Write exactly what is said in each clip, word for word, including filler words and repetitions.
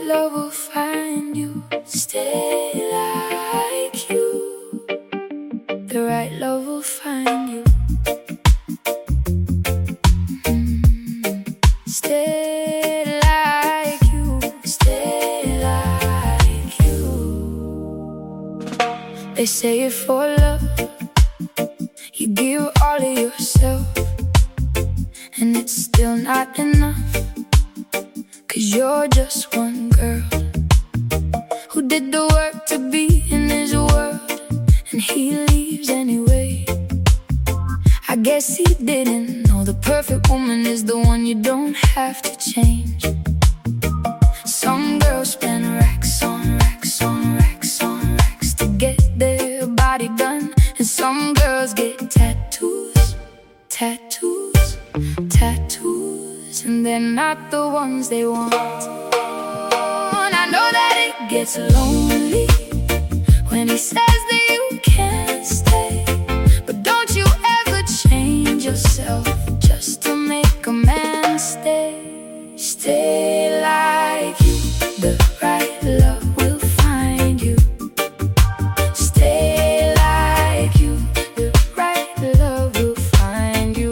love will find you. Stay like you. The right love will find you. Mm. Stay like you. Stay like you. They say if for love you give all of yourself, and it's still not enough, 'cause you're just one girl who did the work to be in his world, and he leaves anyway. I guess he didn't know the perfect woman is the one you don't have to change. Some girls spend racks on racks on racks on racks to get their body done, and some girls get tattoos, tattoos, tattoos, and they're not the ones they want. And I know that it gets lonely when he says that you can't stay, but don't you ever change yourself just to make a man stay. Stay like you. The right love will find you. Stay like you. The right love will find you.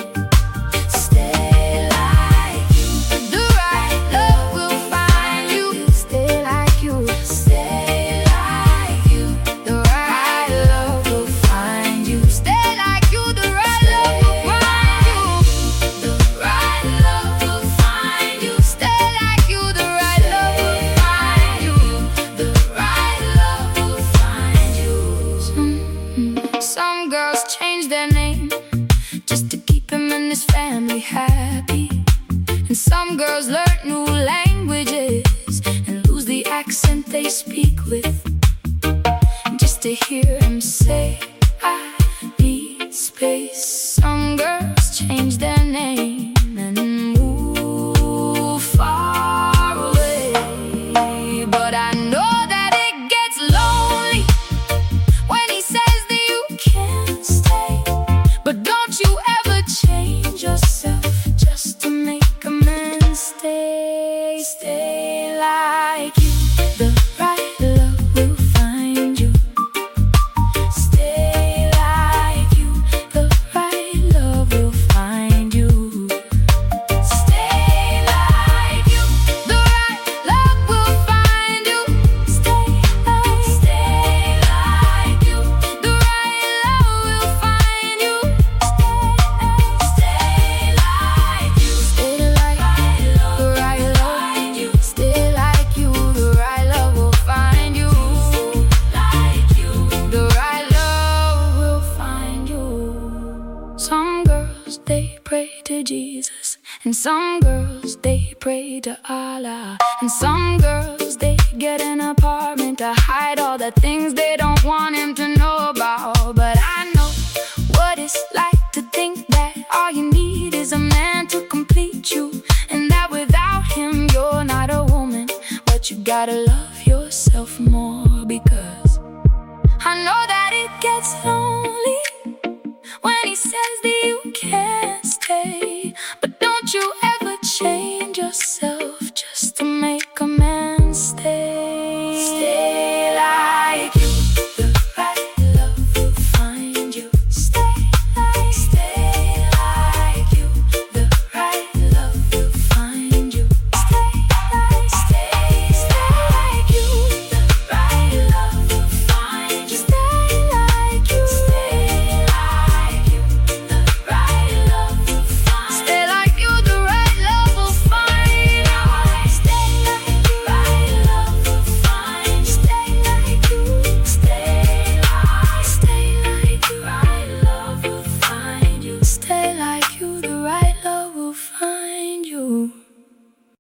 Stay like you. The right love will find you. Stay like you. Stay like you. The right love will find you. Stay like you. The right love will find you. The right love will find you. Stay like you. The right love will find you. The right love will find you. Some, some girls change their name just to keep him and his family happy, and some girls learn new languages and lose the accent they speak with, just to hear him say, I need space. Some girls change their name and move far away, but I know that it gets lonely when he says that you can't stay. But don't you ever change yourself just to make a man stay. Stay like you. The right love will find you. Stay like you. The right love will find you. Stay like you. The right love will find you. Stay like, stay like you. The right love will find you. Stay, stay like you. Stay like the right love. Stay like you. The right love will find you. Like you. The right love will find you. Some girls, they pray to Jesus, and some girls, they pray to Allah, and some girls, they get an apartment to hide all the things they don't want him to know.